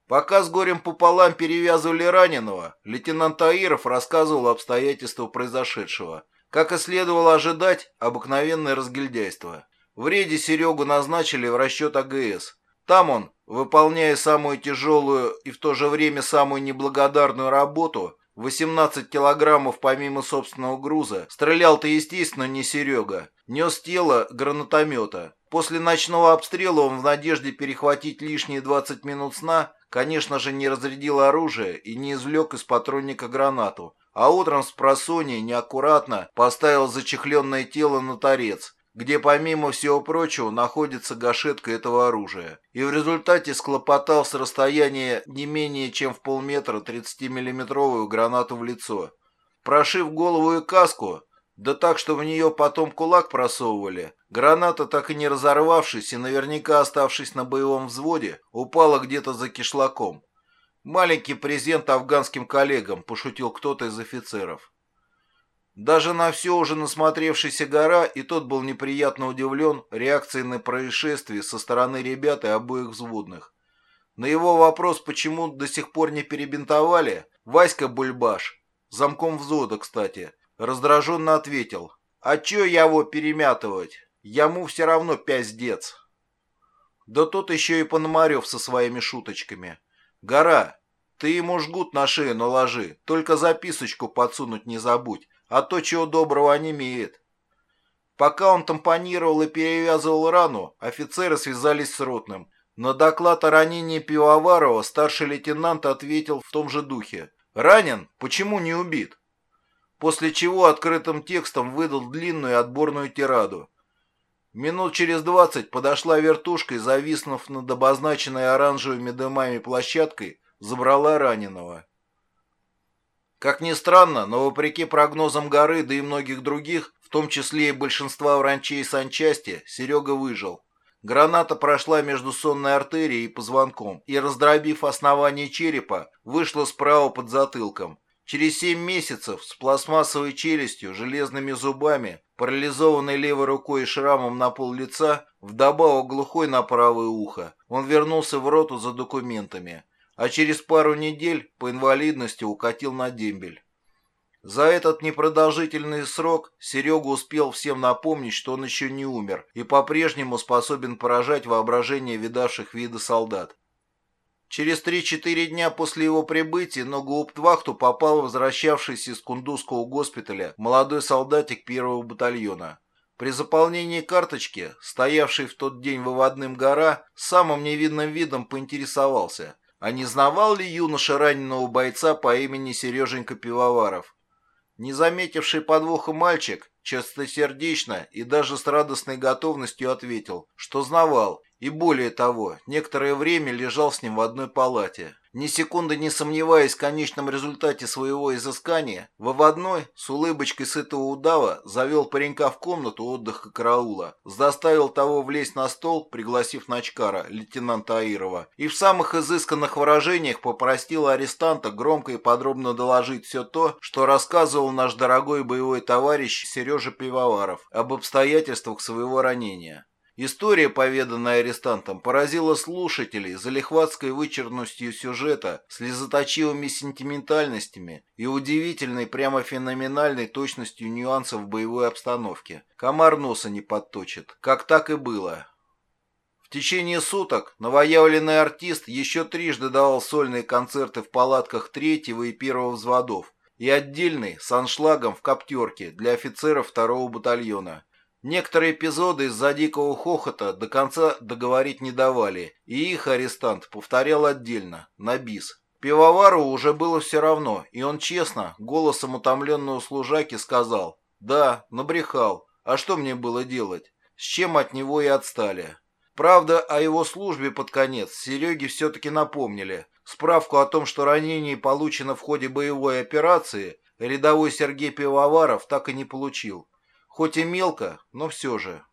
Пока с горем пополам перевязывали раненого, лейтенант Таиров рассказывал обстоятельства произошедшего. Как и следовало ожидать, обыкновенное разгильдяйство. В рейде Серегу назначили в расчет АГС. Там он, выполняя самую тяжелую и в то же время самую неблагодарную работу, 18 килограммов помимо собственного груза, стрелял-то, естественно, не Серега, нес тело гранатомета. После ночного обстрела он в надежде перехватить лишние 20 минут сна, конечно же, не разрядил оружие и не извлек из патронника гранату, а утром спросонья неаккуратно поставил зачехленное тело на торец, где помимо всего прочего находится гашетка этого оружия, и в результате склопотал с расстояния не менее чем в полметра 30-миллиметровую гранату в лицо. Прошив голову и каску, да так, что в нее потом кулак просовывали, граната, так и не разорвавшись и наверняка оставшись на боевом взводе, упала где-то за кишлаком. «Маленький презент афганским коллегам», – пошутил кто-то из офицеров. Даже на все уже насмотревшийся Гора и тот был неприятно удивлен реакцией на происшествие со стороны ребят и обоих взводных. На его вопрос, почему до сих пор не перебинтовали, Васька Бульбаш, замком взвода, кстати, раздраженно ответил: «А чё его перемятывать? Ему все равно пиздец». Да тот еще и Пономарев со своими шуточками. «Гора, ты ему жгут на шею наложи, только записочку подсунуть не забудь, а то чего доброго онемеет». Пока он тампонировал и перевязывал рану, офицеры связались с ротным. На доклад о ранении Пивоварова старший лейтенант ответил в том же духе: «Ранен? Почему не убит?» После чего открытым текстом выдал длинную отборную тираду. Минут через 20 подошла вертушка и, зависнув над обозначенной оранжевыми дымами площадкой, забрала раненого. Как ни странно, но вопреки прогнозам Горы, да и многих других, в том числе и большинства врачей санчасти, Серега выжил. Граната прошла между сонной артерией и позвонком и, раздробив основание черепа, вышла справа под затылком. Через 7 месяцев с пластмассовой челюстью, железными зубами, парализованной левой рукой и шрамом на пол лица, вдобавок глухой на правое ухо, он вернулся в роту за документами, а через пару недель по инвалидности укатил на дембель. За этот непродолжительный срок Серега успел всем напомнить, что он еще не умер и по-прежнему способен поражать воображение видавших виды солдат. Через 3-4 дня после его прибытия на гауптвахту попал возвращавшийся из Кундузского госпиталя молодой солдатик первого батальона. При заполнении карточки, стоявший в тот день выводным Гора, самым невинным видом поинтересовался, а не знавал ли юноша раненого бойца по имени Сереженька Пивоваров. Не заметивший подвоха мальчик чистосердечно и даже с радостной готовностью ответил, что знавал, и более того, некоторое время лежал с ним в одной палате. Ни секунды не сомневаясь в конечном результате своего изыскания, выводной с улыбочкой сытого удава завел паренька в комнату отдыха караула, заставил того влезть на стол, пригласив начкара, лейтенанта Аирова, и в самых изысканных выражениях попросил арестанта громко и подробно доложить все то, что рассказывал наш дорогой боевой товарищ Сережа Пивоваров об обстоятельствах своего ранения. История, поведанная арестантом, поразила слушателей залихватской вычурностью сюжета, слезоточивыми сентиментальностями и удивительной, прямо феноменальной точностью нюансов боевой обстановки. Комар носа не подточит. Как так и было. В течение суток новоявленный артист еще трижды давал сольные концерты в палатках 3-го и 1-го взводов и отдельный с аншлагом в коптерке для офицеров 2-го батальона. Некоторые эпизоды из-за дикого хохота до конца договорить не давали, и их арестант повторял отдельно, на бис. Пивовару уже было все равно, и он честно, голосом утомленного служаки сказал: «Да, набрехал, а что мне было делать?» С чем от него и отстали. Правда, о его службе под конец Сереге все-таки напомнили. Справку о том, что ранение получено в ходе боевой операции, рядовой Сергей Пивоваров так и не получил. Хоть и мелко, но все же.